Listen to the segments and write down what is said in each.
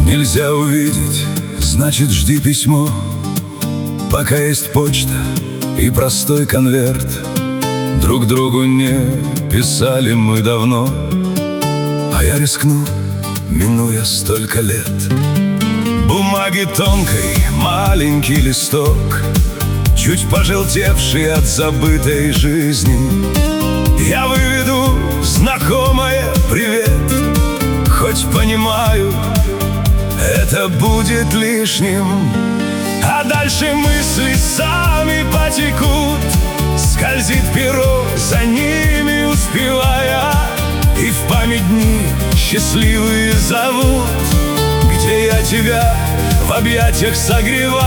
Нельзя увидеть, значит, жди письмо. Пока есть почта и простой конверт. Друг другу не писали мы давно, а я рискну, минуя столько лет. Бумаги тонкой, маленький листок, чуть пожелтевший от забытой жизни. Я выведу знакомое «Привет», хоть понимаю, это будет лишним. А дальше мысли сами потекут, скользит перо, за ними успевая, и в память дни счастливые зовут, где я тебя в объятиях согреваю.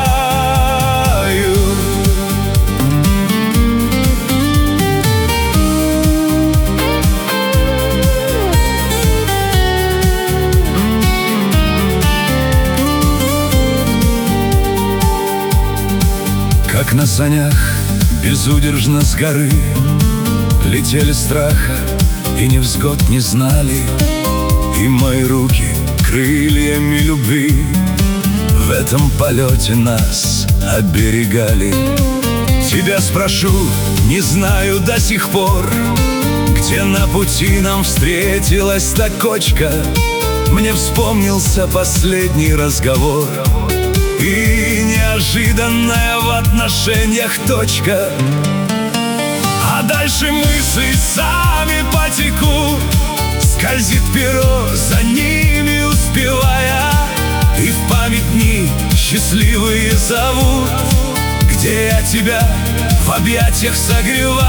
Как на санях безудержно с горы летели страха и невзгод не знали, и мои руки крыльями любви в этом полете нас оберегали. Тебя спрошу, не знаю до сих пор, где на пути нам встретилась та кочка. Мне вспомнился последний разговор и неожиданная в отношениях точка. А дальше мысли сами потекут, скользит перо, за ними успевая, и в память дни счастливые зовут, где я тебя в объятиях согреваю.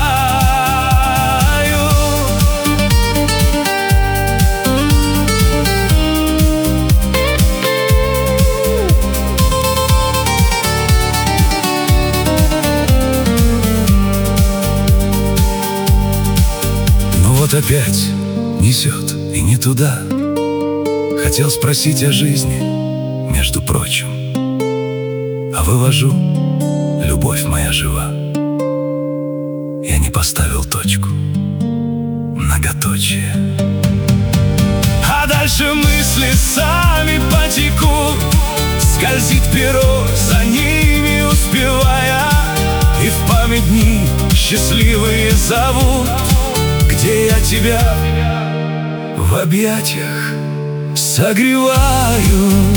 Вот опять несет и не туда. Хотел спросить о жизни, между прочим, а вывожу: любовь моя жива. Я не поставил точку, многоточие. А дальше мысли сами потекут, скользит перо, за ними успевая, и в память дни счастливые зовут, где я тебя в объятиях согреваю.